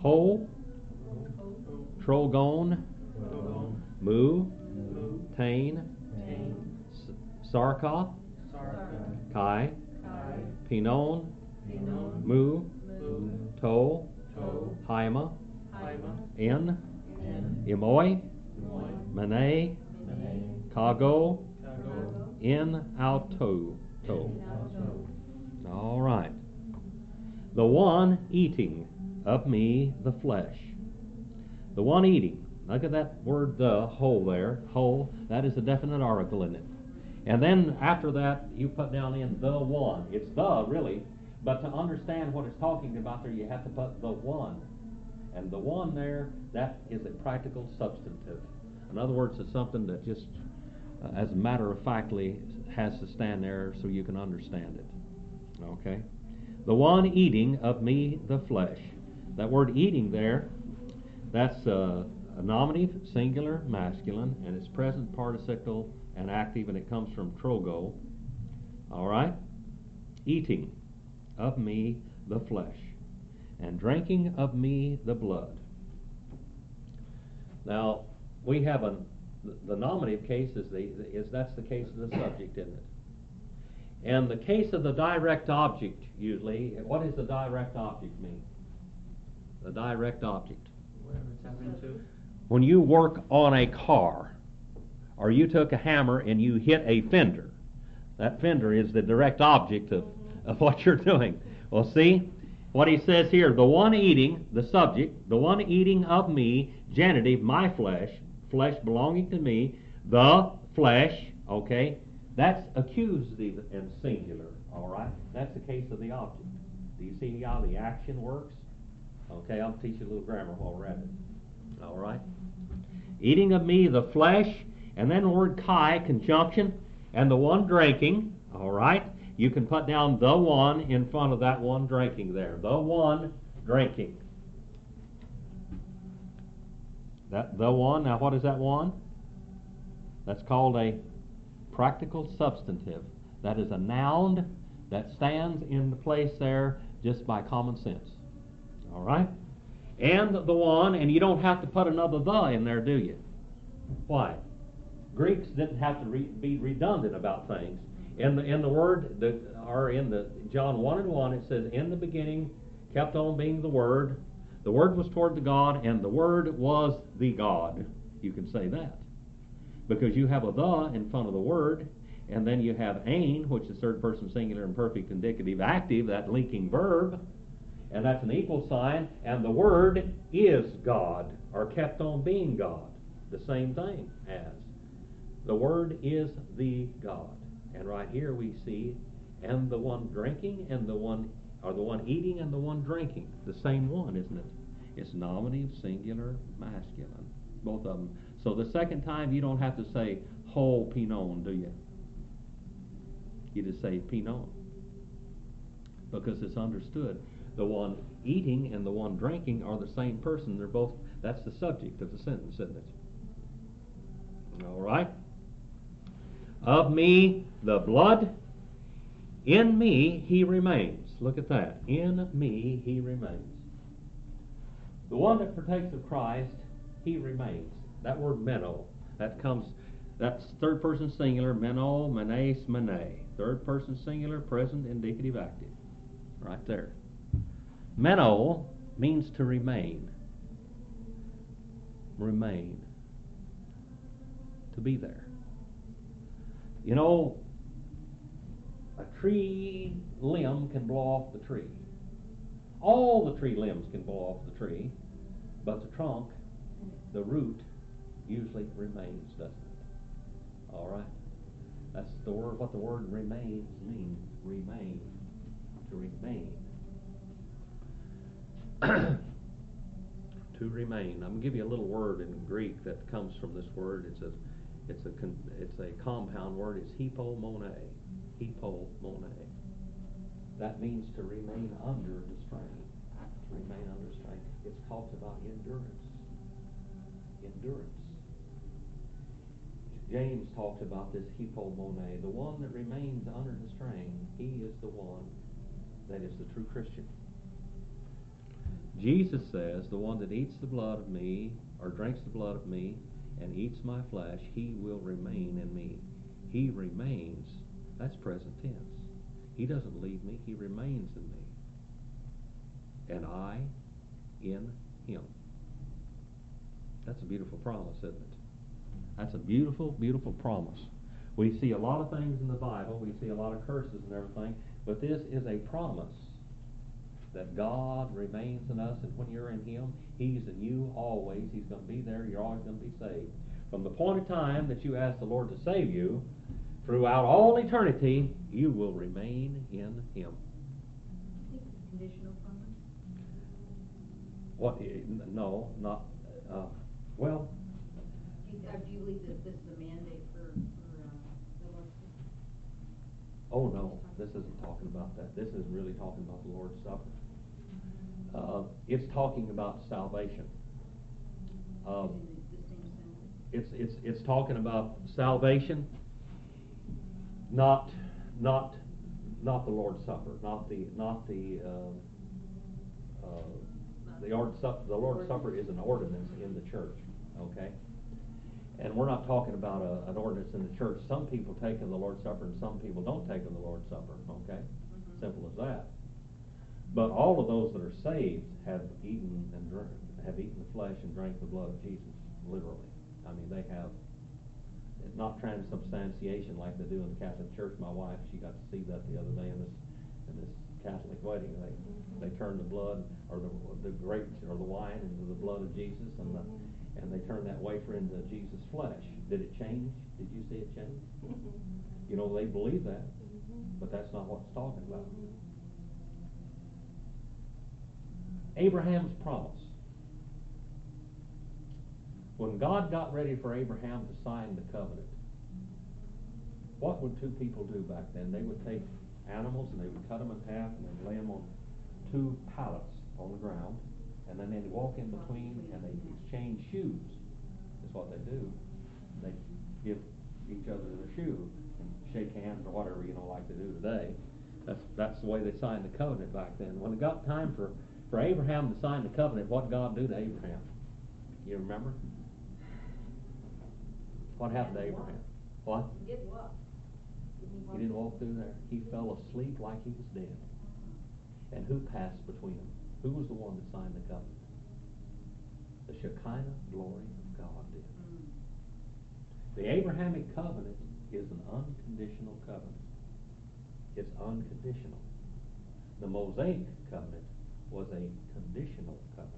Ho, Trogon, Mu, Tain, Sarka, Kai, Pinon, Mu, To, Haima, En, Imoi, Mane, Kago, In, Auto. All right. The one eating of me the flesh. The one eating. Look at that word the, whole there. Whole. That is a definite article, isn't it? And then after that, you put down in the one. It's the, really. But to understand what it's talking about there, you have to put the one. And the one there, that is a practical substantive. In other words, it's something that just, as a matter of factly, has to stand there so you can understand it. Okay? The one eating of me the flesh. That word eating there, that's a nominative, singular, masculine, and it's present participle and active, and it comes from trogo. All right? Eating of me the flesh, and drinking of me the blood. Now, we have the nominative case that's the case of the subject, isn't it? And the case of the direct object, usually, what does the direct object mean? The direct object. Whatever it's happening to. When you work on a car, or you took a hammer and you hit a fender, that fender is the direct object of what you're doing. Well, see what he says here, the one eating, the subject, the one eating of me, genitive, my flesh, flesh belonging to me, the flesh, okay, that's accusative and singular, all right? That's the case of the object. Do you see how the action works? Okay, I'll teach you a little grammar while we're at it. All right? Eating of me the flesh, and then the word kai, conjunction, and the one drinking, all right? You can put down the one in front of that one drinking there. The one drinking. That the one, now what is that one? That's called a practical substantive. That is a noun that stands in the place there just by common sense. All right? And the one, and you don't have to put another the in there, do you? Why? Greeks didn't have to be redundant about things. In the word, or in the John 1:1, it says, in the beginning kept on being the Word. The Word was toward the God, and the Word was the God. You can say that. Because you have a the in front of the word, and then you have ein, which is third person singular and perfect indicative active, that linking verb, and that's an equal sign, and the word is God, or kept on being God. The same thing as. The word is the God. And right here we see, and the one drinking, and the one, or the one eating, and the one drinking. The same one, isn't it? It's nominative, singular, masculine. Both of them. So the second time you don't have to say whole pinon, do you? You just say pinon. Because it's understood. The one eating and the one drinking are the same person. They're both, that's the subject of the sentence, isn't it? All right. Of me the blood, in me he remains. Look at that. In me he remains. The one that partakes of Christ, he remains. That word meno, that's third person singular, meno, menes, mene. Third person singular, present, indicative, active. Right there. Meno means to remain. Remain. To be there. You know, a tree limb can blow off the tree. All the tree limbs can blow off the tree, but the trunk, the root, usually remains, doesn't it? All right? That's the word, what the word remains means. Remain. To remain. To remain. I'm going to give you a little word in Greek that comes from this word. It's a compound word. It's hypomone. Hypomone. That means to remain under the strain. To remain under strain. It's talked about endurance. Endurance. James talks about this hypomone. The one that remains under the strain, he is the one that is the true Christian. Jesus says, the one that eats the blood of me, or drinks the blood of me, and eats my flesh, he will remain in me. He remains. That's present tense. He doesn't leave me. He remains in me. And I in him. That's a beautiful promise, isn't it? That's a beautiful, beautiful promise. We see a lot of things in the Bible. We see a lot of curses and everything. But this is a promise that God remains in us, and when you're in him, he's in you always. He's going to be there. You're always going to be saved. From the point of time that you ask the Lord to save you, throughout all eternity, you will remain in him. I think it's conditional promise. What? No, not. Well. Do you believe that this is a mandate for the Lord's Supper? Oh no, this isn't talking about that. This is really talking about the Lord's Supper. It's talking about salvation. It's talking about salvation, not the Lord's Supper, not the Lord's Supper. The Lord's Supper is an ordinance in the church, okay? And we're not talking about an ordinance in the church. Some people take in the Lord's Supper and some people don't take in the Lord's Supper, okay? Mm-hmm. Simple as that. But all of those that are saved have eaten the flesh and drank the blood of Jesus, literally. I mean, they have, not transubstantiation like they do in the Catholic Church. My wife, she got to see that the other day in this Catholic wedding. They turned the blood or the grapes or the wine into the blood of Jesus, and they turned that wafer into Jesus' flesh. Did it change? Did you see it change? You know, they believe that, but that's not what it's talking about. Abraham's promise. When God got ready for Abraham to sign the covenant, what would two people do back then? They would take animals and they would cut them in half and they'd lay them on two pallets on the ground, and then they'd walk in between and they'd exchange shoes. That's what they do. They give each other their shoe and shake hands or whatever, like they do today. That's the way they signed the covenant back then. When it got time for Abraham to sign the covenant, what did God do to Abraham? You remember? What happened to Abraham? What? He didn't walk. He didn't walk through there. He fell asleep like he was dead. And who passed between them? Who was the one that signed the covenant? The Shekinah glory of God did. The Abrahamic covenant is an unconditional covenant. It's unconditional. The Mosaic covenant was a conditional covenant.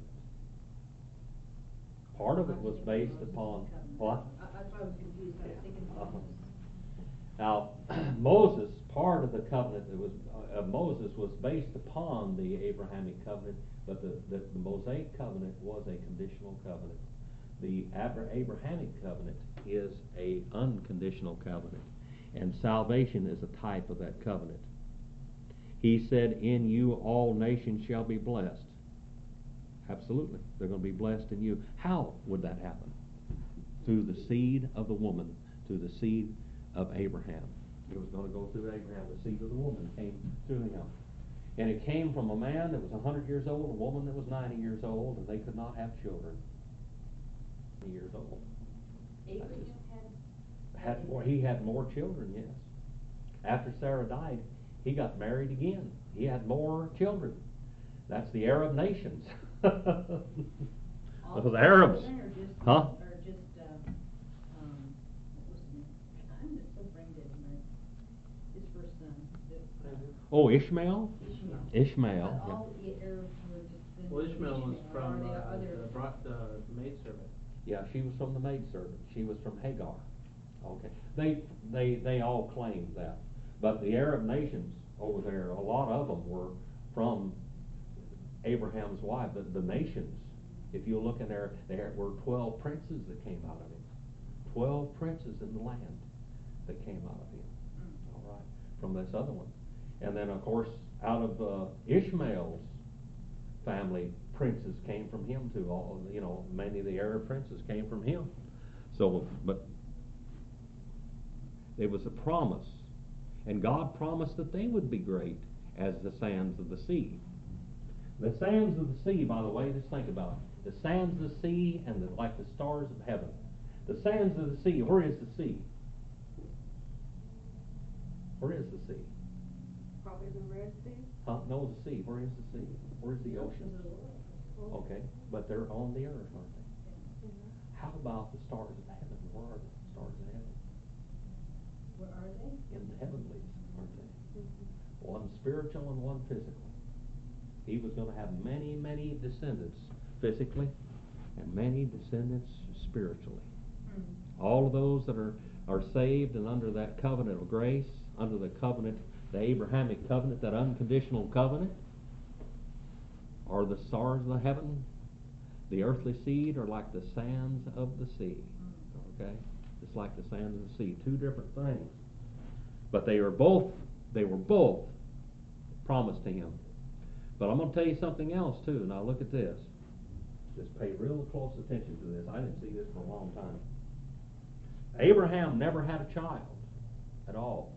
Part of it was based upon what? That's why I was confused. I was thinking Now, Moses, part of the covenant that was Moses was based upon the Abrahamic covenant, but the Mosaic covenant was a conditional covenant. The Abrahamic covenant is a unconditional covenant, and salvation is a type of that covenant. He said, "In you all nations shall be blessed." Absolutely, they're going to be blessed in you. How would that happen? Through the seed of the woman, through the seed of Abraham. It was going to go through Abraham. The seed of the woman came through him. And it came from a man that was 100 years old, a woman that was 90 years old, and they could not have children. Years old. Abraham he had more children, yes. After Sarah died, he got married again. He had more children. That's the Arab nations. Those Arabs. Huh? Or just, what was his name? I'm just so brain dead tonight. His first son. Oh, Ishmael? Ishmael. Ishmael. All the Arabs were just... Well, Ishmael was from the the maidservant. Yeah, she was from the maidservant. She was from Hagar. Okay. They all claimed that. But the Arab nations over there, a lot of them were from Abraham's wife. The nations, if you look in there were 12 princes that came out of him. 12 princes in the land that came out of him. All right, from this other one. And then, of course, out of Ishmael's family, princes came from him too. Many of the Arab princes came from him. So, but there was a promise, and God promised that they would be great as the sands of the sea. The sands of the sea, by the way, just think about it. The sands of the sea and like the stars of heaven. The sands of the sea, where is the sea? Where is the sea? Probably the Red Sea. Huh? No, the sea. Where is the sea? Where's the ocean? Okay, but they're on the earth, aren't they? How about the stars of heaven? Where are the stars of heaven? Where are they? In the heavenlies, aren't they? One spiritual and one physical. He was going to have many, many descendants physically and many descendants spiritually. All of those that are saved and under that covenant of grace, under the covenant, the Abrahamic covenant, that unconditional covenant, are the stars of the heaven. The earthly seed are like the sands of the sea. Okay? It's like the sands of the sea. Two different things. But they were both promised to him. But I'm going to tell you something else too. Now look at this. Just pay real close attention to this. I didn't see this for a long time. Abraham never had a child at all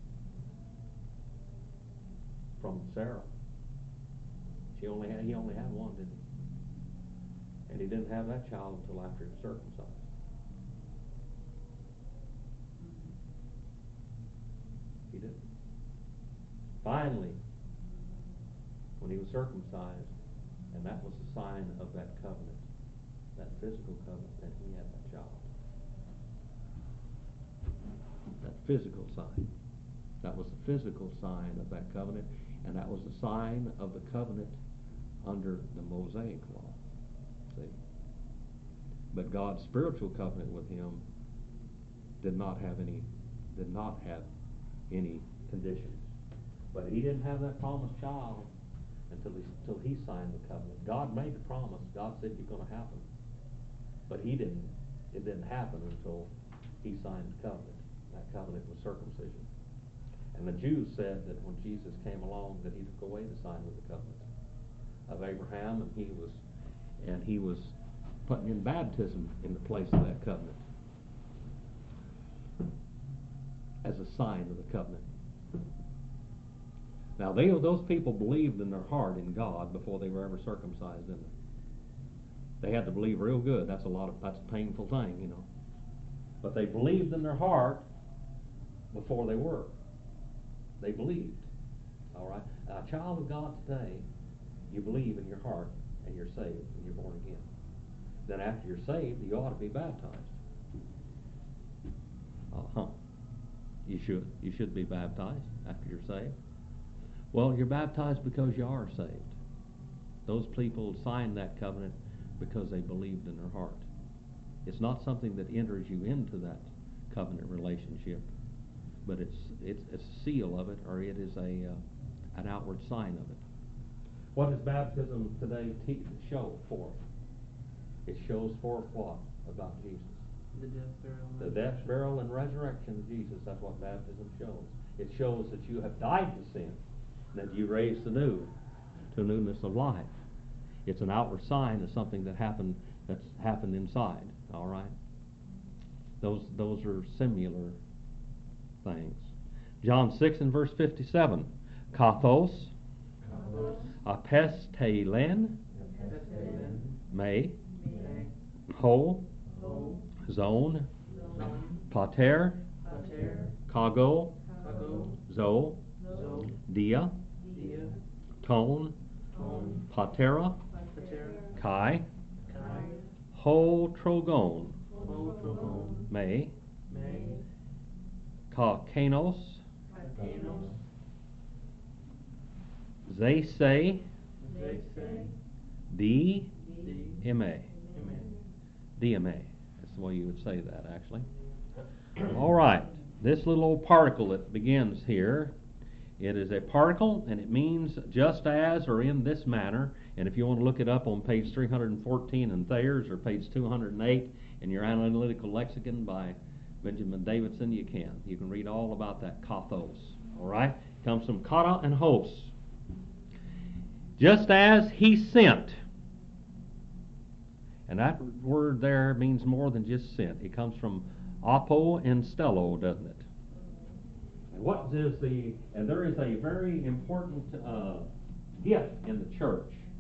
from Sarah. He only had one, didn't he? And he didn't have that child until after he was circumcised. He didn't. Finally, when he was circumcised, and that was the sign of that covenant, that physical covenant, that he had that child. That physical sign. That was the physical sign of that covenant, and that was the sign of the covenant under the Mosaic law. See? But God's spiritual covenant with him did not have any conditions. But he didn't have that promised child until he signed the covenant. God made the promise. God said you're going to happen. But he didn't. It didn't happen until he signed the covenant. That covenant was circumcision. And the Jews said that when Jesus came along that he took away the sign of the covenant of Abraham, and he was putting in baptism in the place of that covenant as a sign of the covenant. Now those people believed in their heart in God before they were ever circumcised, didn't they? They had to believe real good. That's a painful thing, you know. But they believed in their heart before they were. They believed. All right? A child of God today, you believe in your heart and you're saved and you're born again. Then after you're saved, you ought to be baptized. You should be baptized after you're saved. Well, you're baptized because you are saved. Those people signed that covenant because they believed in their heart. It's not something that enters you into that covenant relationship, but it's a seal of it, or it is an outward sign of it. What does baptism today show forth? It shows forth what about Jesus? The death, burial, and resurrection of Jesus. That's what baptism shows. It shows that you have died to sin, that you raised anew to newness of life. It's an outward sign of something that's happened inside. All right. Those are similar things. John 6 and verse 57. Kathos, apestelen, me, ho, zone, pater, kago, zo, dia, tone, patera, kai, ho trogon, me, ka kanos, they say, D, M-A. DMA. That's the way you would say that, actually. All right. This little old particle that begins here, it is a particle, and it means just as or in this manner. And if you want to look it up on page 314 in Thayer's or page 208 in your Analytical Lexicon by Benjamin Davidson, you can. You can read all about that kathos. All right? It comes from kata and hos. Just as he sent. And that word there means more than just sent. It comes from apo and stello, doesn't it? And there is a very important gift in the church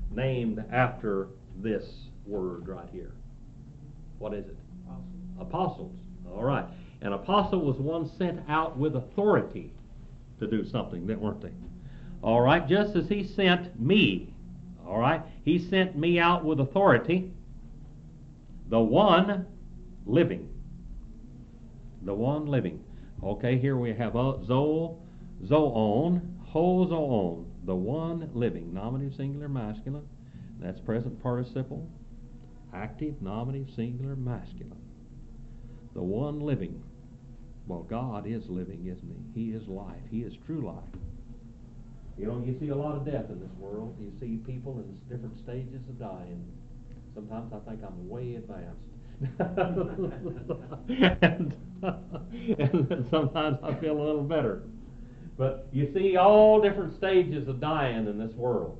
named after this word right here? What is it? Apostles. All right. An apostle was one sent out with authority to do something, weren't they? All right. Just as he sent me. All right. He sent me out with authority. The one living. The one living. Okay, here we have zoon, ho-zoon, the one living. Nominative, singular, masculine. That's present participle. Active, nominative, singular, masculine. The one living. Well, God is living, isn't He? He is life. He is true life. You know, you see a lot of death in this world. You see people in different stages of dying. Sometimes I think I'm way advanced. and sometimes I feel a little better. But you see all different stages of dying in this world.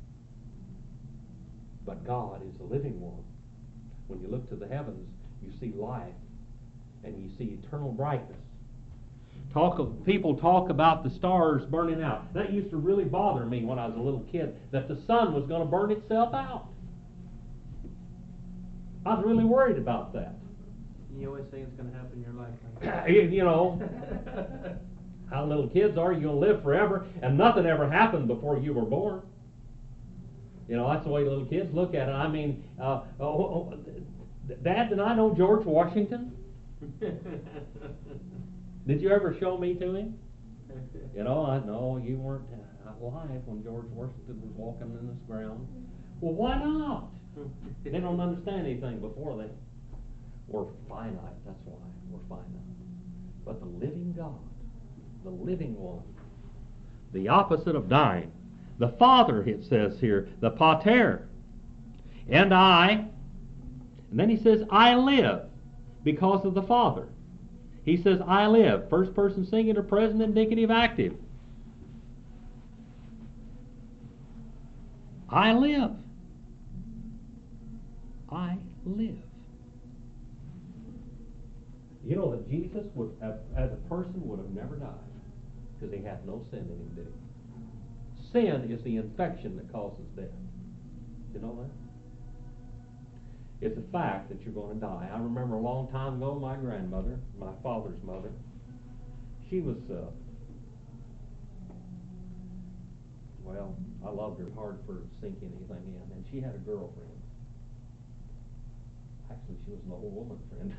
But God is the living one. When you look to the heavens, you see life, and you see eternal brightness. People talk about the stars burning out. That used to really bother me when I was a little kid, that the sun was going to burn itself out. I was really worried about that. You always say it's going to happen in your lifetime. You know, how little kids are, you're going to live forever, and nothing ever happened before you were born. You know, that's the way little kids look at it. I mean, Dad, did I know George Washington? Did you ever show me to him? You know, I know you weren't alive when George Washington was walking in this ground. Well, why not? They don't understand anything before they. We're finite, that's why. We're finite. But the living God, the living one, the opposite of dying, the Father, it says here, the pater, and I, and then he says, I live because of the Father. He says, I live, first person singular, present, indicative, active. I live. I live. You know that Jesus would have, as a person, would have never died because he had no sin in him, did he? Sin is the infection that causes death. You know that? It's a fact that you're going to die. I remember a long time ago, my grandmother, my father's mother, she was, well, I loved her hard for sinking anything in, and she had a girlfriend. Actually, she was an old woman friend.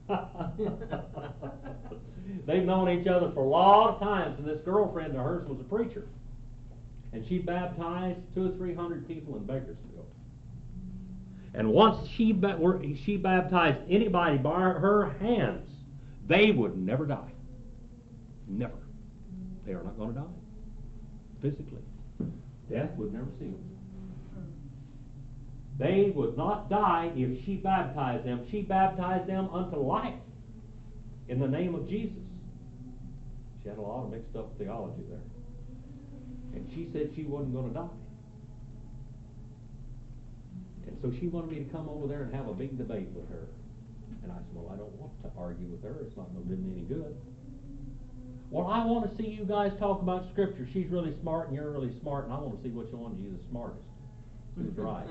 They've known each other for a lot of times, and this girlfriend of hers was a preacher. And she baptized 200 or 300 people in Bakersfield. And once she baptized anybody by her hands, they would never die. Never. They are not going to die. Physically. Death would never see them. They would not die if she baptized them. She baptized them unto life in the name of Jesus. She had a lot of mixed up theology there. And she said she wasn't going to die. And so she wanted me to come over there and have a big debate with her. And I said, well, I don't want to argue with her. It's not going to do me any good. Well, I want to see you guys talk about Scripture. She's really smart and you're really smart, and I want to see which one of you is the smartest. Who's right?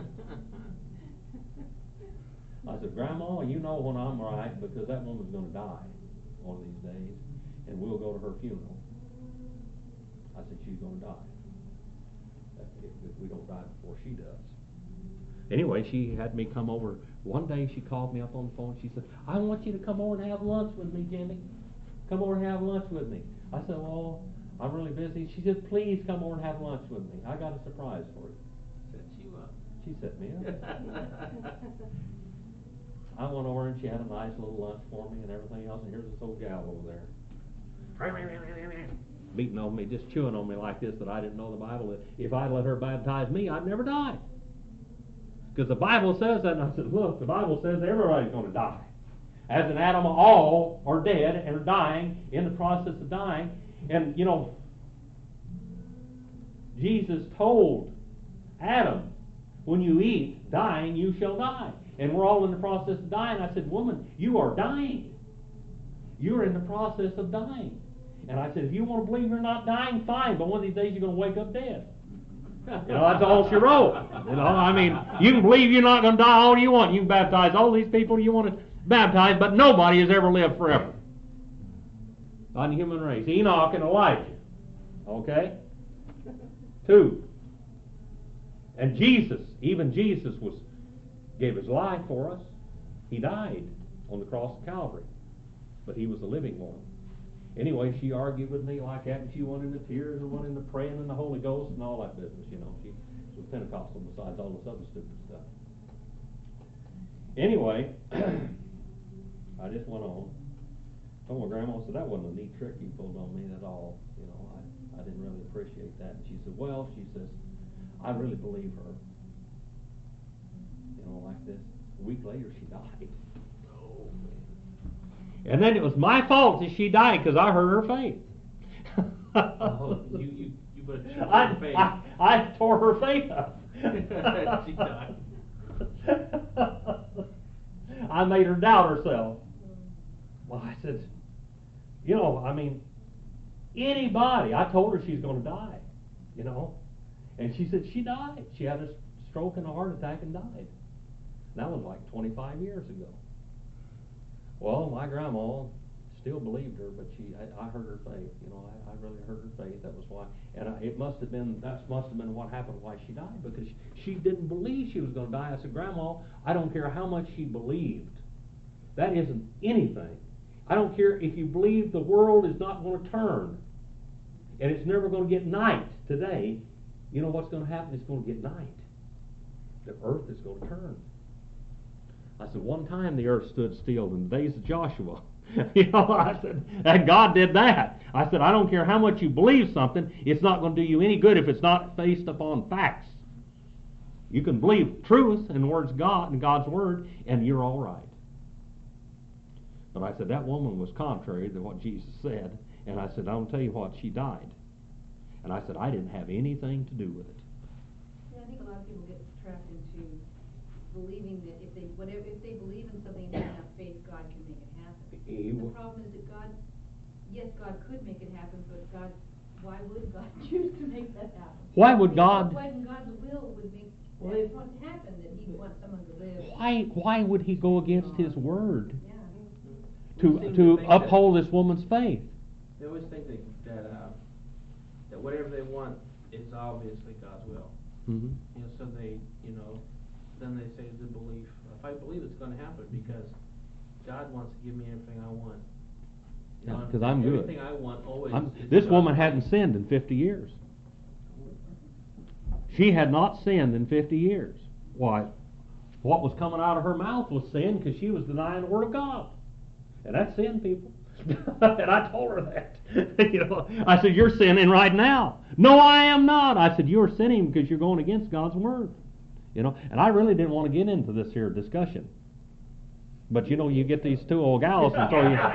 I said, Grandma, you know when I'm right because that woman's going to die one of these days, and we'll go to her funeral. I said, she's going to die. If we don't die before she does. Anyway, she had me come over. One day she called me up on the phone. She said, I want you to come over and have lunch with me, Jimmy. Come over and have lunch with me. I said, well, I'm really busy. She said, please come over and have lunch with me. I got a surprise for you. Set you up. She set me up. I went over and she had a nice little lunch for me and everything else, and here's this old gal over there. Beating on me, just chewing on me like this, that I didn't know the Bible, that if I'd let her baptize me, I'd never die. Because the Bible says that, and I said, look, the Bible says everybody's going to die. As in Adam, all are dead and are dying, in the process of dying. And, you know, Jesus told Adam, when you eat, dying, you shall die. And we're all in the process of dying. I said, woman, you are dying. You're in the process of dying. And I said, if you want to believe you're not dying, fine, but one of these days you're going to wake up dead. You know, that's all she wrote. You know, I mean, you can believe you're not going to die all you want. You can baptize all these people you want to baptize, but nobody has ever lived forever. Not in the human race. Enoch and Elijah. Okay? 2. And Jesus, even Jesus gave his life for us. He died on the cross of Calvary. But he was the living one. Anyway, she argued with me like that, and she went into tears and went into praying in the Holy Ghost and all that business, you know. She was Pentecostal besides all this other stupid stuff. Anyway, I just went on. Told my grandma, said, that wasn't a neat trick you pulled on me at all. You know, I didn't really appreciate that. And she said, well, she says, I really believe her. You know, like this. A week later, she died. Oh, man. And then it was my fault that she died because I hurt her faith. Oh, you better check her faith. I tore her faith up. She died. I made her doubt herself. Well, I said, you know, I mean, anybody. I told her she's going to die, you know. And she said she died. She had a stroke and a heart attack and died. That was like 25 years ago. Well, my grandma still believed her, but I hurt her faith. You know, I really hurt her faith. That was why, and that must have been what happened why she died, because she didn't believe she was going to die. I said, Grandma, I don't care how much she believed. That isn't anything. I don't care if you believe the world is not going to turn, and it's never going to get night today. You know what's going to happen? It's going to get night. The earth is going to turn. I said, one time the earth stood still in the days of Joshua. You know, I said, and God did that. I said, I don't care how much you believe something, it's not going to do you any good if it's not based upon facts. You can believe truth and the words of God and God's word, and you're all right. But I said, that woman was contrary to what Jesus said, and I said, I'll tell you what, she died. And I said, I didn't have anything to do with it. Yeah, I think a lot of people get trapped into believing that if they believe in something and have enough faith, God can make it happen. The problem is that God could make it happen, but why would God choose to make that happen? Why would God? Why in God's will would make that happen, that He'd want someone to live? Why would He go against His word Yeah. to uphold this woman's faith? They always think that whatever they want is obviously God's will. Mm-hmm. You know, so then they say the belief. If I believe it's going to happen because God wants to give me everything I want. You know, because I'm good. Everything I want always. This woman hadn't sinned in 50 years. She had not sinned in 50 years. Why? What was coming out of her mouth was sin, because she was denying the Word of God. And that's sin, people. And I told her that. You know, I said, you're sinning right now. No, I am not. I said, you're sinning because you're going against God's Word. You know, and I really didn't want to get into this here discussion. But you know, you get these two old gals and throw you.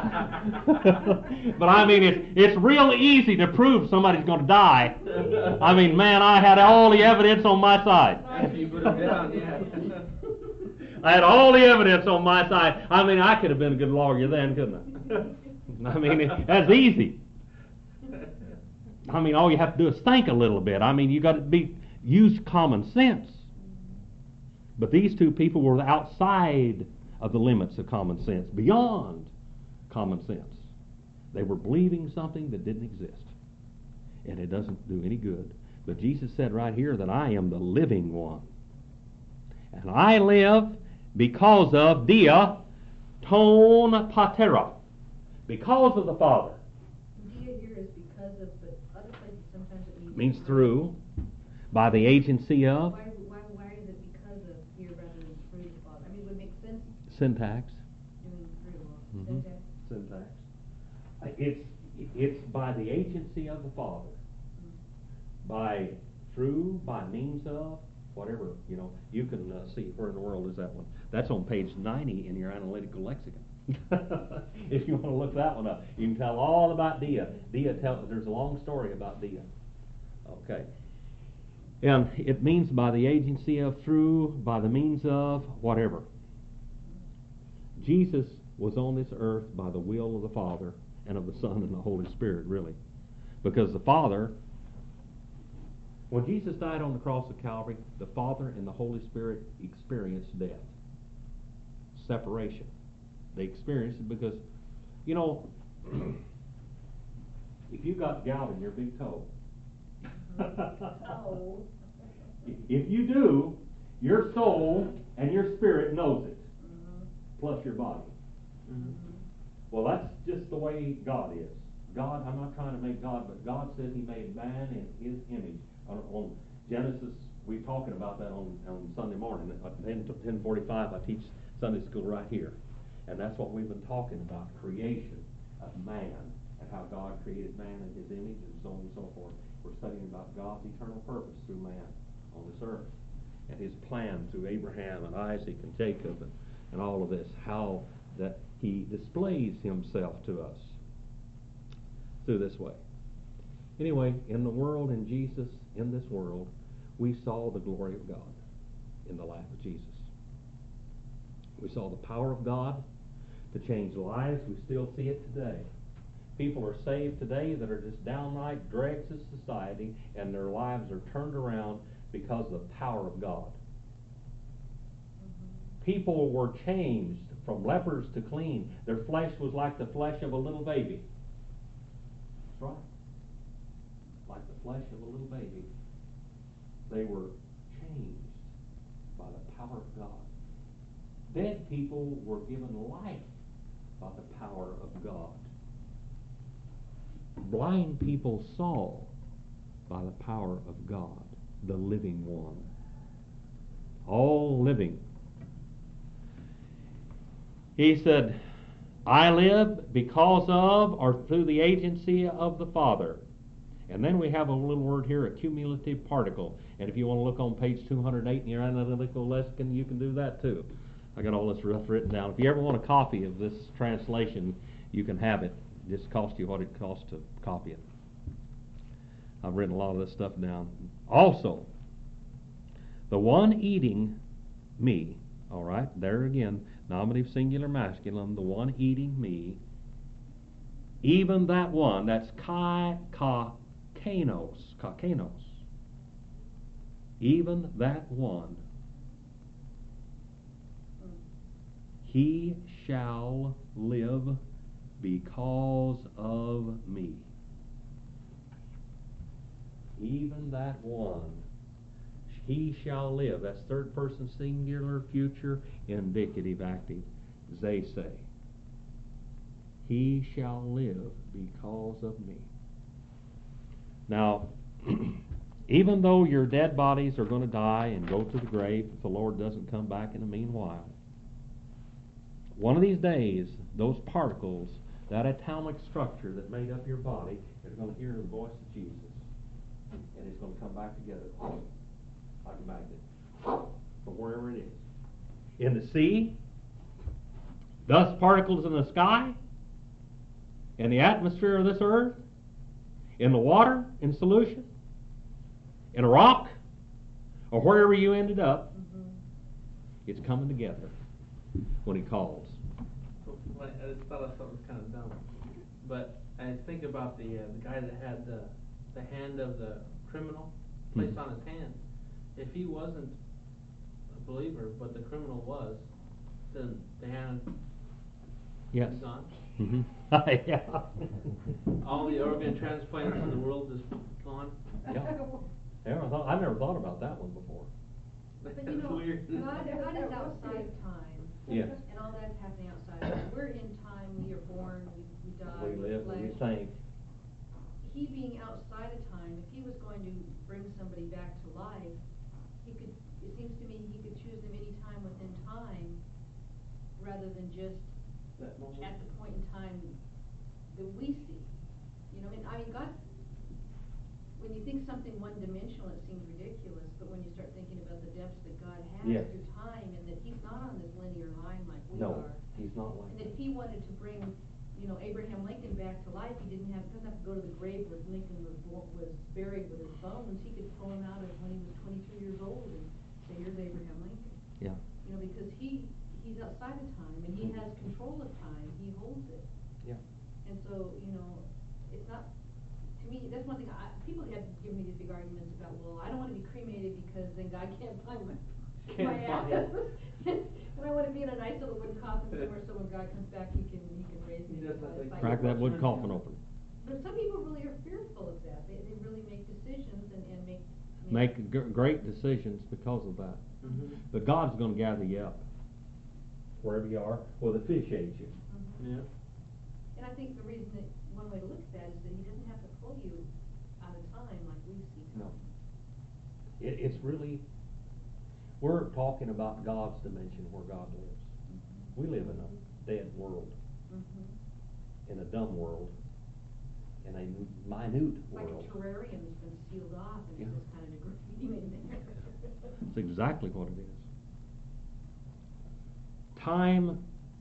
But I mean, it's real easy to prove somebody's going to die. I mean, man, I had all the evidence on my side. After you put it down, yeah. I had all the evidence on my side. I mean, I could have been a good lawyer then, couldn't I? I mean, that's easy. I mean, all you have to do is think a little bit. I mean, you got to use common sense. But these two people were outside of the limits of common sense, beyond common sense. They were believing something that didn't exist, and it doesn't do any good. But Jesus said right here that I am the living one, and I live because of dia ton patera, because of the Father. Dia here is because of, but other places sometimes it Means through, by the agency of. Why is it because of here rather than through the Father? I mean, it would make sense Syntax. doing through. Mhm. Syntax. Syntax. It's by the agency of the Father, by through, by means of, whatever. You know, you can see where in the world is that one. That's on page 90 in your analytical lexicon. If you want to look that one up, you can tell all about dia. There's a long story about dia. Okay. And it means by the agency of, through, by the means of, whatever. Jesus was on this earth by the will of the Father and of the Son and the Holy Spirit, really. Because the Father, When Jesus died on the cross of Calvary, the Father and the Holy Spirit experienced death. Separation. They experienced it because, you know, if you got gout in your big toe, Oh. if you do, your soul and your spirit knows it, plus your body. Well, that's just the way God is. God, I'm not trying to make God, but God says He made man in His image. On Genesis, we're talking about that on Sunday morning. At 10:45, I teach Sunday school right here. And that's what we've been talking about, creation of man, and how God created man in His image, and so on and so forth. We're studying about God's eternal purpose through man on this earth, and His plan through Abraham and Isaac and Jacob and all of this, how that He displays Himself to us through this way. Anyway, in the world, in Jesus, in this world, we saw the glory of God in the life of Jesus. We saw the power of God to change lives. We still see it today. People are saved today that are just downright dregs of society, and their lives are turned around because of the power of God. People were changed from lepers to clean. Their flesh was like the flesh of a little baby. That's right. Like the flesh of a little baby. They were changed by the power of God. Dead people were given life by the power of God. Blind people saw by the power of God, the living one. All living. He said, I live because of or through the agency of the Father. And then we have a little word here, a cumulative particle. And if you want to look on page 208 in your analytical lesson, you can do that too. I got all this rough written down. If you ever want a copy of this translation, you can have it. It just costs you what it costs to copy it. I've written a lot of this stuff down. Also, the one eating me, all right, there again, nominative singular masculine, the one eating me, even that one, that's kainos, even that one, he shall live because of me. Even that one, he shall live. That's third person singular, future, indicative, active. They say. He shall live because of me. Now, even though your dead bodies are going to die and go to the grave if the Lord doesn't come back in the meanwhile, one of these days, those particles, that atomic structure that made up your body, is going to hear the voice of Jesus. And it's going to come back together like a magnet from wherever it is. In the sea, dust particles in the sky, in the atmosphere of this earth, in the water, in solution, in a rock, or wherever you ended up, it's coming together when He calls. I just thought of something kind of dumb, but I think about the guy that had the hand of the criminal placed on his hand. If he wasn't a believer, but the criminal was, then the hand Yes. is gone. Mm-hmm. Yeah. All the organ transplants in the world is gone. Yeah. I never thought about that one before. But you know, Weird. God is outside of time. Yes. And all that's happening outside of time. We're in time, we are born, we die, We live and we flesh. think. He being outside of time, if he was going to bring somebody back to life, it seems to me he could choose them any time within time, rather than just That moment. at the point in time that we see. You know, I mean, God, when you think something one-dimensional, it seems ridiculous, but when you start thinking about the depths that God has Yes. through time, and that He's not on this linear line like we No, are. He's not like And that. if He wanted to bring, you know, Abraham Lincoln back to life, he doesn't have to go to the grave where Lincoln was buried with his bones. He could pull him out of when he was 22 years old and say, "Here's Abraham Lincoln." Yeah. You know, because he's outside of time, and he has control of time. He holds it. Yeah. And so, you know, it's not, to to me, that's one thing, people have given me these big arguments about, well, I don't wanna be cremated because then God can't find my Can't find it. ashes. And I wanna be in a nice little wooden coffin somewhere, so when God comes back, he can raise me. Just like If I- Crack that wood coffin open. But some people really are fearful of that, they really make decisions and make. Make great decisions because of that. Mhm. But God's gonna gather you up, wherever you are, or the fish ate you. Mhm. Yeah. And I think the reason that, one way to look at that is that he doesn't have to pull you out of time like we see time. No. It's really, we're talking about God's dimension where God lives. We live in a dead world, Mhm. in a dumb world, in a minute Like a world. terrarium that's been sealed off and Yeah. it's just kind of degrading in there. That's exactly what it is. Time,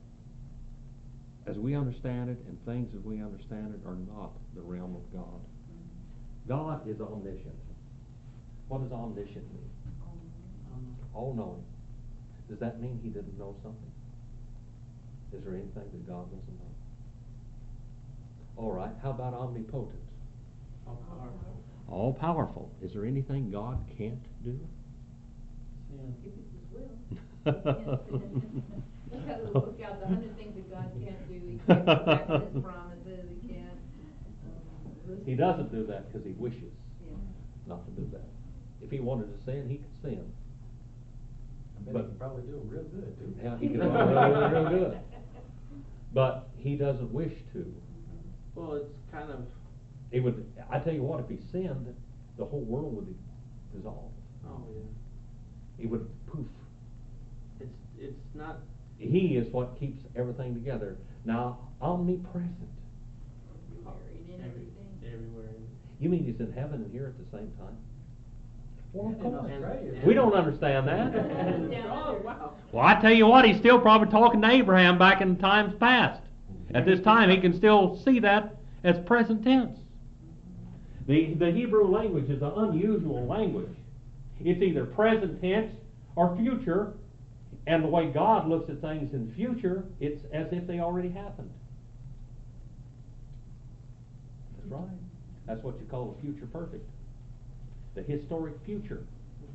as we understand it, and things as we understand it, are not the realm of God. God is omniscient. What does omniscient mean? All-knowing. Does that mean he didn't know something? Is there anything that God doesn't know? All right, how about omnipotent? All powerful. All-powerful. Is there anything God can't do? If it's his will. Look out, look out, the 100 things that God can't do, he can't go back to his promises, he can't. He doesn't do that because he wishes Yeah. not to do that. If he wanted to sin, he could sin. I bet But- he can probably do it real good, too. Yeah, he could do it real good. But he doesn't wish to. Well, it's kind of, He would, I tell you what, if he sinned, the whole world would dissolve. oh, yeah. It would poof. It's not, He is what keeps everything together. Now, omnipresent. Buried in everything. everywhere. You mean he's in heaven and here at the same time? Well, of And in course. Australia. We don't understand that. Oh, wow. Well, I tell you what, he's still probably talking to Abraham back in times past. At this time, he can still see that as present tense. The Hebrew language is an unusual language. It's either present tense or future, and the way God looks at things in future, it's as if they already happened. That's right. That's what you call the future perfect. The historic future.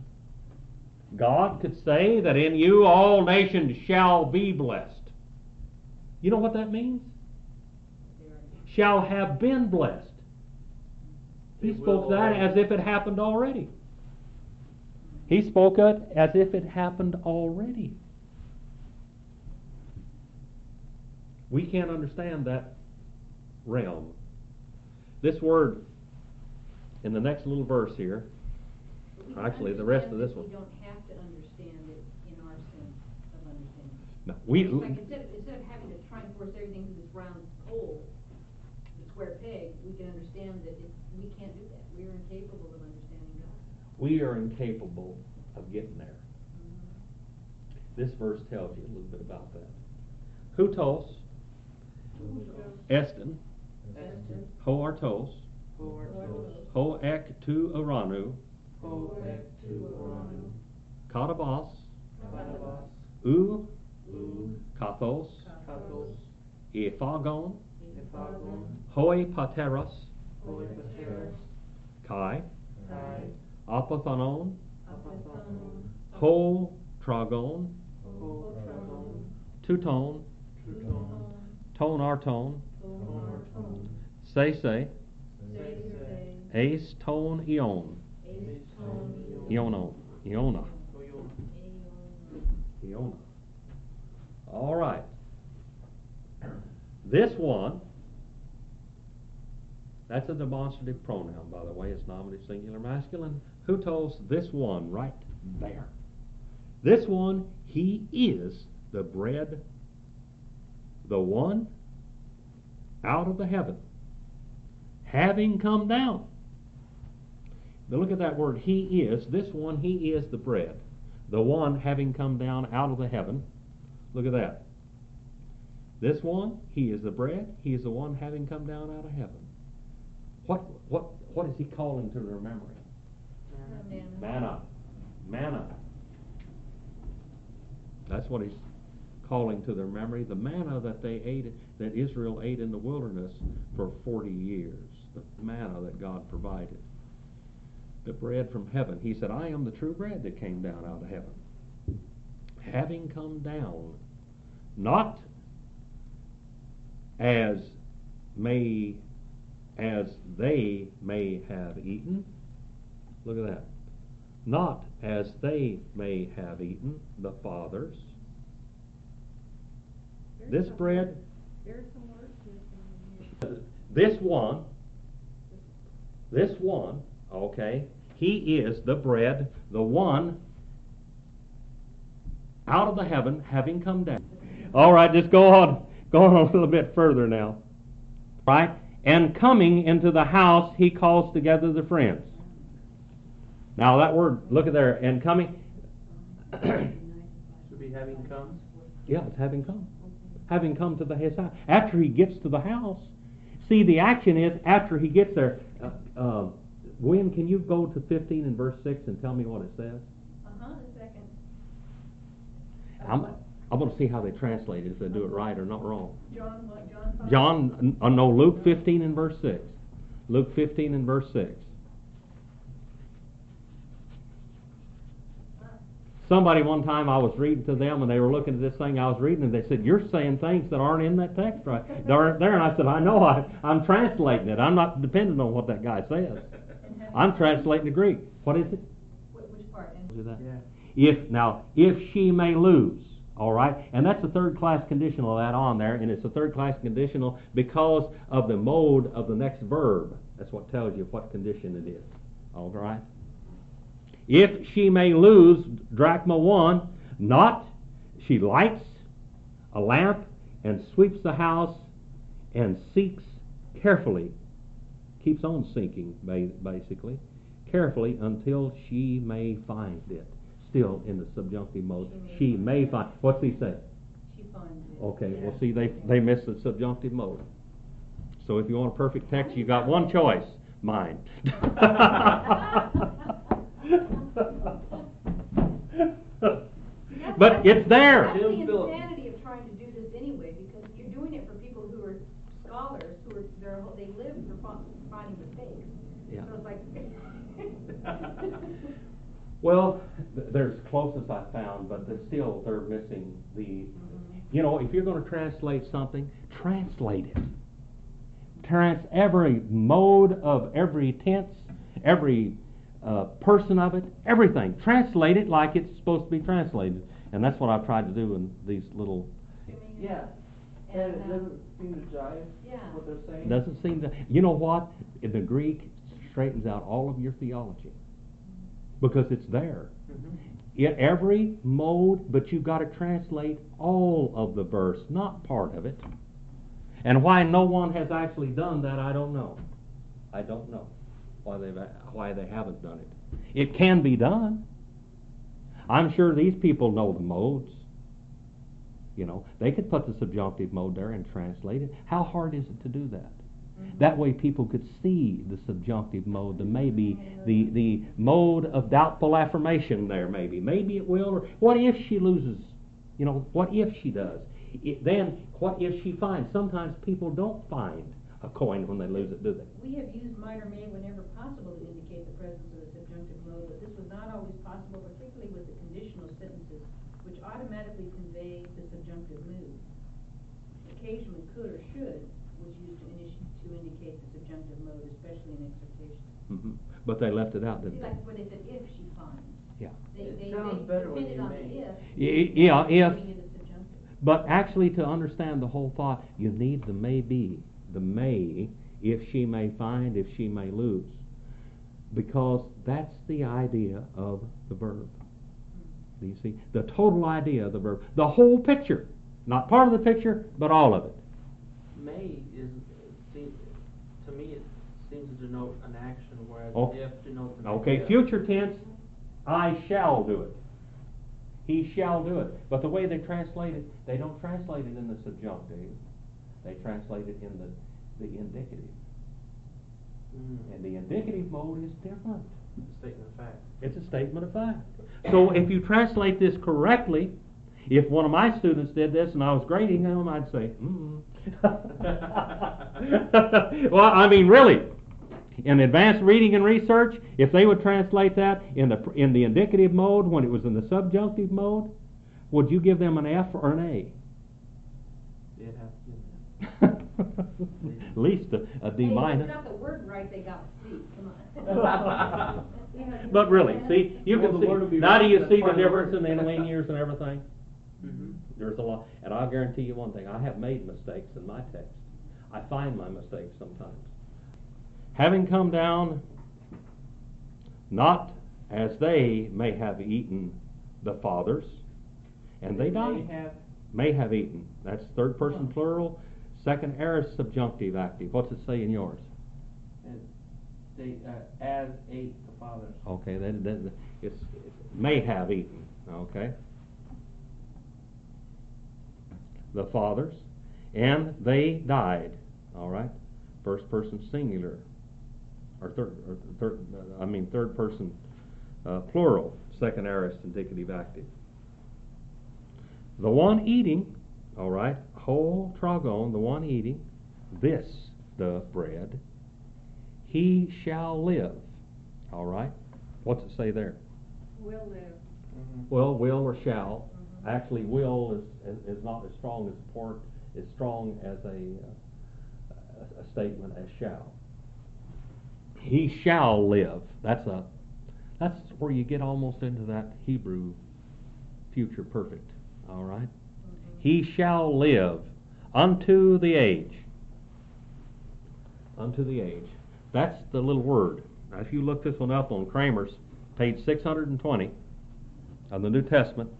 God could say that in you all nations shall be blessed. You know what that means? Shall have been blessed. He It spoke will that already. as if it happened already. He spoke it as if it happened already. We can't understand that realm. This word in the next little verse here, But we can actually the rest of understand this it, one. We don't have to understand it in our sense of understanding. No, It's like instead of having to try and force everything to this round hole, the square peg, we can understand that we can't do that. We are incapable of understanding God. we are incapable of getting there. This verse tells you a little bit about that. Hutos, Eston, Esther, Ho Artos, Ho Ek Tu Aranu, Katabas, U, Kathos, Ephagon, Hoi Pateros, Kai, Apothanon, Ho Tragon, Tuton, Ton Arton, Sese, Ace Ton Eon, Iono, Iona, Iona. All right. This one, that's a demonstrative pronoun, by the way. It's nominative, singular, masculine. Hutos, this one right there. This one, he is the bread, the one out of the heaven, having come down. Now look at that word, he is. This one, he is the bread, the one having come down out of the heaven. Look at that. This one, he is the bread. He is the one having come down out of heaven. What is he calling to their memory? Manna. Manna. That's what he's calling to their memory. The manna that they ate, that Israel ate in the wilderness for 40 years. the manna that God provided. The bread from heaven. He said, I am the true bread that came down out of heaven. Having come down, not as they may have eaten. Look at that. Not as they may have eaten, the fathers. This bread, There's some words missing in here. this one, okay, he is the bread, the one out of the heaven, having come down. All right, just go on a little bit further now. Right? And coming into the house, he calls together the friends. Now that word, look at there, and coming. Should be having come. Yeah, it's having come. Having come to his house. After he gets to the house. See, the action is after he gets there. William, can you go to 15 and verse 6 and tell me what it says? A second. I'm going to see how they translate it, if they do it right or not wrong. John, what, John 5? John, no, Luke 15 and verse 6. Luke 15 and verse 6. Somebody one time I was reading to them and they were looking at this thing I was reading and they said, you're saying things that aren't in that text right there. And I said, I know, I'm translating it. I'm not dependent on what that guy says. I'm translating the Greek. What is it? Which part? Do that. Yeah. If she may lose, all right, and that's a third class conditional that on there, and it's a third class conditional because of the mode of the next verb. That's what tells you what condition it is. All right. If she may lose drachma 1, not she lights a lamp and sweeps the house and seeks carefully, keeps on seeking basically, carefully until she may find it. Still in the subjunctive mode. She may find. What's he say? She finds it. Okay, well see they miss the subjunctive mode. So if you want a perfect text, you got one choice. Mine. But it's there. That's the insanity of trying to do this anyway, because you're doing it for people who are scholars, they live for finding mistakes. Yeah. So it's like. Well, there's closest I found, but they're missing the. You know, if you're going to translate something, translate it. Every mode of every tense, every person of it, everything. Translate it like it's supposed to be translated. And that's what I've tried to do in these little... Yeah. And it doesn't seem to jive what they're saying. Doesn't seem to... You know what? In the Greek straightens out all of your theology. Because it's there. Mm-hmm. Every mode, but you've got to translate all of the verse, not part of it. And why no one has actually done that, I don't know. I don't know why they haven't done it. It can be done. I'm sure these people know the modes. You know, they could put the subjunctive mode there and translate it. How hard is it to do that? Mm-hmm. That way people could see the subjunctive mode, the mode of doubtful affirmation there maybe. Maybe it will, or what if she loses? You know, what if she does? Then what if she finds? Sometimes people don't find a coin when they lose it, do they? We have used might or may whenever possible to indicate the presence of the subjunctive mode, but this was not always possible, particularly with the conditional sentences, which automatically convey the subjunctive mood. Occasionally could or should was used to indicate the subjunctive mode, especially in exhortation. Mm-hmm. But they left it out, didn't See, they? like when they said if she finds. Yeah. They sounds better when depended you on may. the if. Yeah, if. Giving it a subjunctive. But actually, to understand the whole thought, you need the may be, the may, if she may find, if she may lose. Because that's the idea of the verb. Do you see? The total idea of the verb. The whole picture. Not part of the picture, but all of it. May to me it seems to denote an action, whereas if denotes an Okay, idea. future tense, I shall do it. He shall do it. But the way they translate it, they don't translate it in the subjunctive. They translate it in the indicative. And the indicative mode is different. Statement of fact. It's a statement of fact. So if you translate this correctly, if one of my students did this and I was grading them, I'd say, Well, I mean, really, In advanced reading and research, if they would translate that in the indicative mode when it was in the subjunctive mode, would you give them an F or an A? They'd have to do that. At least a D Hey, minus. if they got the word right, they got a C, come on. But really, see, you Well, can the word will see. be Now, do you right, see that's the part of the difference in word. the interlinears and everything? Mm-hmm. There's a lot, and I'll guarantee you one thing: I have made mistakes in my text. I find my mistakes sometimes. Having come down, not as they may have eaten the fathers, and they died. May have eaten. That's third person plural. Second aorist subjunctive active. What's it say in yours? And they, as ate the fathers. Okay, it's may have eaten. Okay. The fathers, and they died. All right. First person singular, or third person plural. Second aorist indicative active. The one eating, all right, whole trogon, the one eating this, the bread, he shall live. All right. What's it say there? Will live. Mm-hmm. Well, will or shall. Actually, will is not as strong as strong as a statement as shall. He shall live. That's where you get almost into that Hebrew future perfect. All right. He shall live unto the age. Unto the age. That's the little word. Now, if you look this one up on Kramer's, page 620 of the New Testament,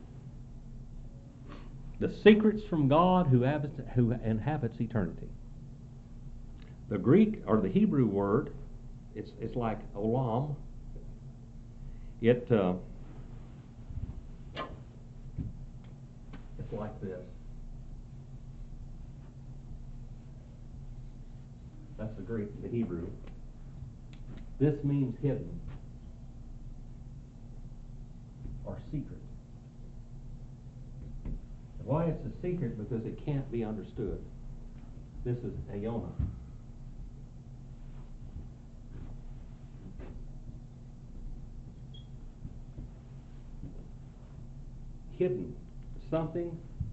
the secrets from God who inhabits eternity. The Greek or the Hebrew word, it's like olam. It's like this. That's the Greek, the Hebrew. This means hidden or secret. Why it's a secret? Because it can't be understood. This is Aeona. Hidden. Something,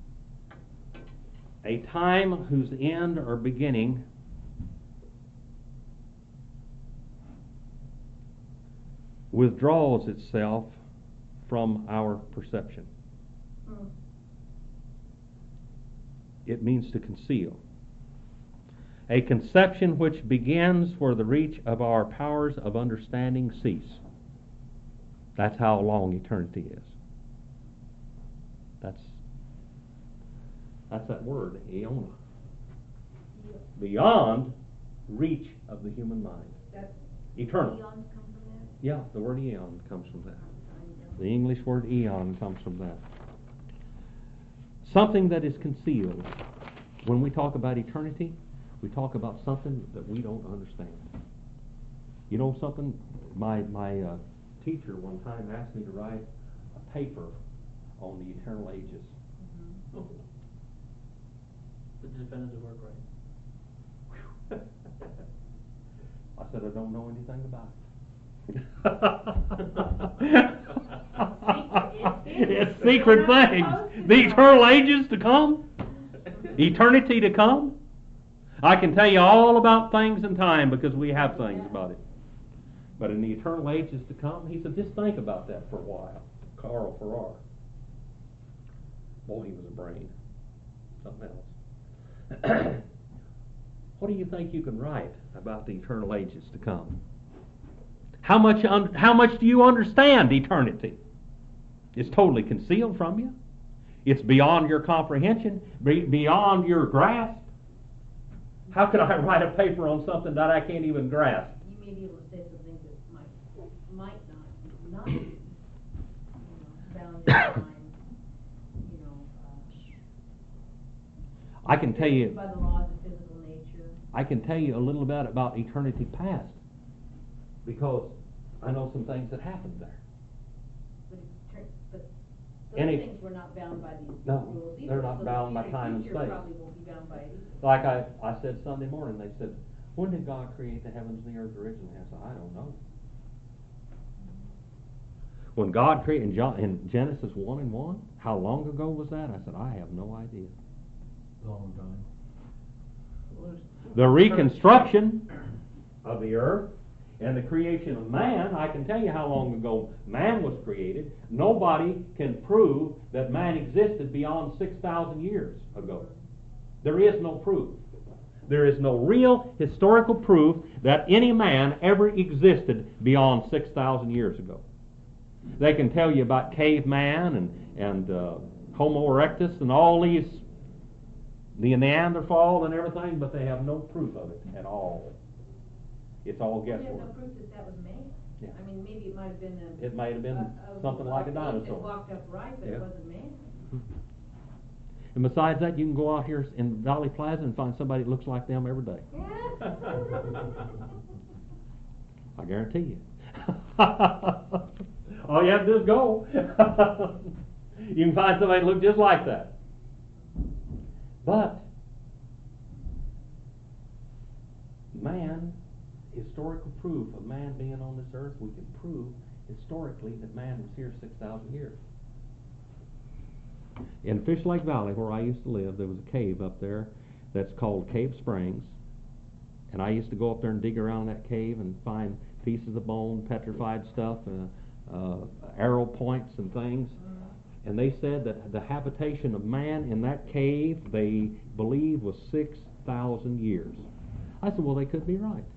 a time whose end or beginning withdraws itself from our perception. It means to conceal. A conception which begins where the reach of our powers of understanding cease. That's how long eternity is. That's that word, Aeona. Beyond reach of the human mind. That's Eternal. eons come from that? Yeah, the word eon comes from that. The English word eon comes from that. Something that is concealed. When we talk about eternity, we talk about something that we don't understand. You know something? My teacher one time asked me to write a paper on the eternal ages. The definitive work, right? I said, I don't know anything about it. It's secret things. The eternal ages to come. Eternity to come. I can tell you all about things in time because we have things about it. But in the eternal ages to come, he said, just think about that for a while. Carl Farrar. Boy, he was a brain. Something else. What do you think you can write about the eternal ages to come? How much do you understand eternity? It's totally concealed from you. It's beyond your comprehension, beyond your grasp. How can I write a paper on something that I can't even grasp? You may be able to say some things that might not be, bound in time, I can tell you. by the laws of physical nature. I can tell you a little bit about eternity past because I know some things that happened there. But And those it- things were not bound by these No, rules either. they're not so bound by the time and future space. probably won't be bound by it either. Like I said Sunday morning, they said, When did God create the heavens and the earth originally? I said, I don't know. When God created in Genesis 1:1, how long ago was that? I said, I have no idea. Long time. The reconstruction of the earth and the creation of man, I can tell you how long ago man was created. Nobody can prove that man existed beyond 6,000 years ago. There is no proof. There is no real historical proof that any man ever existed beyond 6,000 years ago. They can tell you about caveman and Homo erectus and all these, the Neanderthal and everything, but they have no proof of it at all. It's all There's guesswork. no proof that that was man. Yeah. I mean, maybe it might have been It might have been something like a It dinosaur. walked upright, but Yeah. it wasn't man. And besides that, you can go out here in Valley Plaza and find somebody that looks like them every day. I guarantee you. All you have to do is go. You can find somebody that looks just like that. But man, historical proof of man being on this earth, we can prove historically that man was here 6,000 years. In Fish Lake Valley, where I used to live, there was a cave up there that's called Cave Springs. And I used to go up there and dig around that cave and find pieces of bone, petrified stuff, arrow points and things. And they said that the habitation of man in that cave, they believe, was 6,000 years. I said, well, they could be right.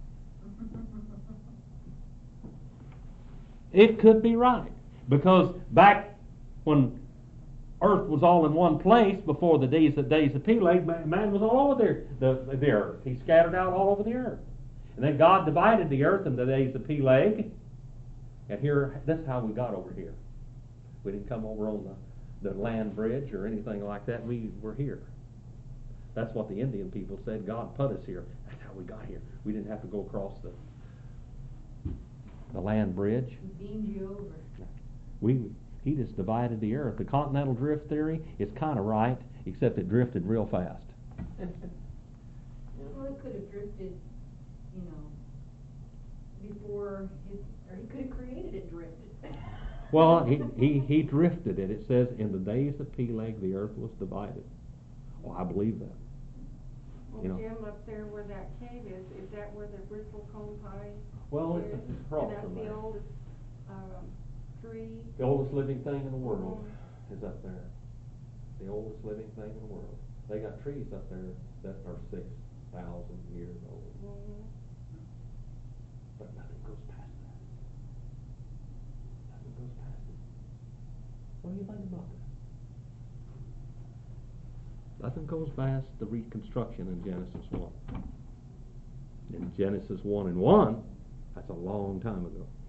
It could be right. Because back when earth was all in one place, before the days of Peleg, man was all over the earth. He scattered out all over the earth. And then God divided the earth in the days of Peleg. And here, that's how we got over here. We didn't come over on the land bridge or anything like that. We were here. That's what the Indian people said. God put us here. That's how we got here. We didn't have to go across the land bridge. He beamed you over. He just divided the earth. The continental drift theory is kind of right, except it drifted real fast. Well, it could have drifted, before or he could have created it drifted. Well, he drifted it. It says, in the days of Peleg, the earth was divided. Well, I believe that. Well, Jim, up there where that cave is that where the bristlecone pine Well, is? it's across And from that's there. the oldest, tree? The oldest living thing in the world is up there. The oldest living thing in the world. They got trees up there that are 6,000 years old. Mm-hmm. But nothing goes past that. Nothing goes past it. What do you think about that? Nothing goes past the reconstruction in Genesis 1. In Genesis 1:1, that's a long time ago.